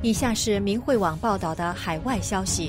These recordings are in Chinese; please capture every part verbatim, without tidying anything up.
以下是明慧网报道的海外消息，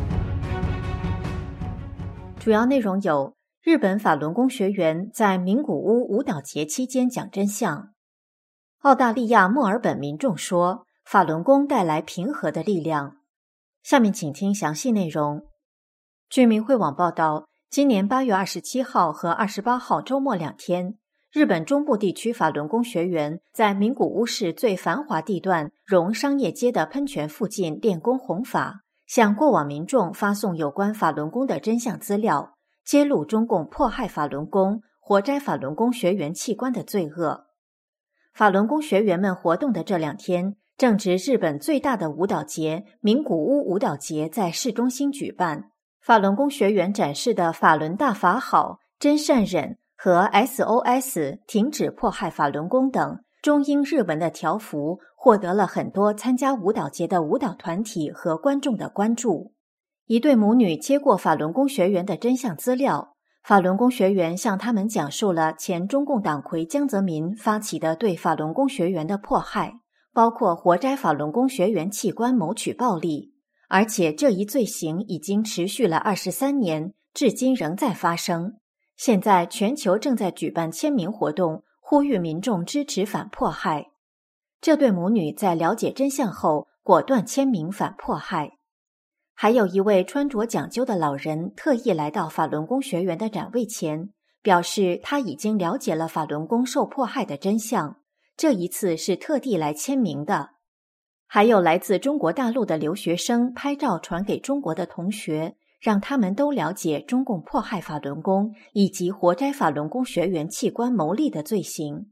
主要内容有：日本法轮功学员在名古屋舞蹈节期间讲真相；澳大利亚墨尔本民众说法轮功带来平和的力量。下面请听详细内容。据明慧网报道，今年八月二十七号和二十八号周末两天，日本中部地区法轮功学员在名古屋市最繁华地段荣商业街的喷泉附近练功弘法，向过往民众发送有关法轮功的真相资料，揭露中共迫害法轮功、活摘法轮功学员器官的罪恶。法轮功学员们活动的这两天，正值日本最大的舞蹈节名古屋舞蹈节在市中心举办，法轮功学员展示的法轮大法好、真善忍和 S O S 停止迫害法轮功等中英日文的条幅获得了很多参加舞蹈节的舞蹈团体和观众的关注。一对母女接过法轮功学员的真相资料，法轮功学员向他们讲述了前中共党魁江泽民发起的对法轮功学员的迫害，包括活摘法轮功学员器官谋取暴利，而且这一罪行已经持续了二十三年，至今仍在发生。现在全球正在举办签名活动，呼吁民众支持反迫害。这对母女在了解真相后，果断签名反迫害。还有一位穿着讲究的老人特意来到法轮功学员的展位前，表示他已经了解了法轮功受迫害的真相，这一次是特地来签名的。还有来自中国大陆的留学生拍照传给中国的同学，让他们都了解中共迫害法轮功以及活摘法轮功学员器官牟利的罪行。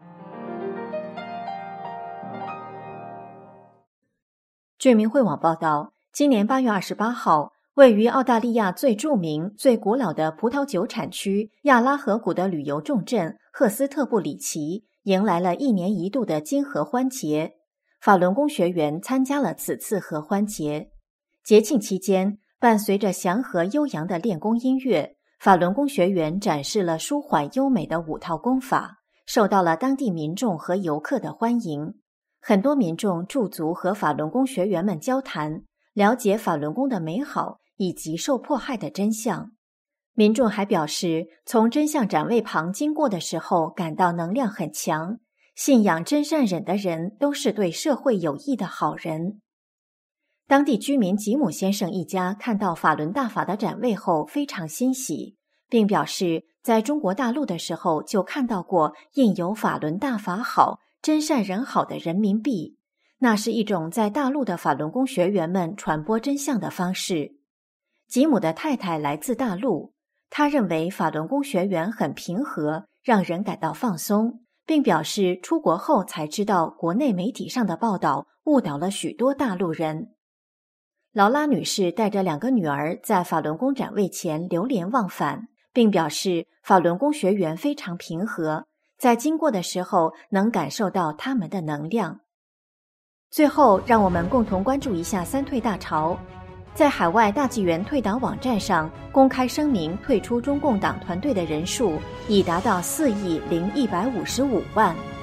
据明慧网报道，今年八月二十八号，位于澳大利亚最著名、最古老的葡萄酒产区亚拉河谷的旅游重镇赫斯特布里奇迎来了一年一度的金合欢节，法轮功学员参加了此次合欢节。节庆期间，伴随着祥和悠扬的练功音乐，法轮功学员展示了舒缓优美的五套功法，受到了当地民众和游客的欢迎。很多民众驻足和法轮功学员们交谈，了解法轮功的美好以及受迫害的真相。民众还表示，从真相展位旁经过的时候感到能量很强，信仰真善忍的人都是对社会有益的好人。当地居民吉姆先生一家看到法轮大法的展位后非常欣喜，并表示在中国大陆的时候就看到过印有法轮大法好、真善忍好的人民币，那是一种在大陆的法轮功学员们传播真相的方式。吉姆的太太来自大陆，他认为法轮功学员很平和，让人感到放松，并表示出国后才知道国内媒体上的报道误导了许多大陆人。劳拉女士带着两个女儿在法轮功展位前流连忘返，并表示法轮功学员非常平和，在经过的时候能感受到他们的能量。最后，让我们共同关注一下三退大潮。在海外大纪元退党网站上公开声明退出中共党团队的人数已达到四亿零一百五十五万。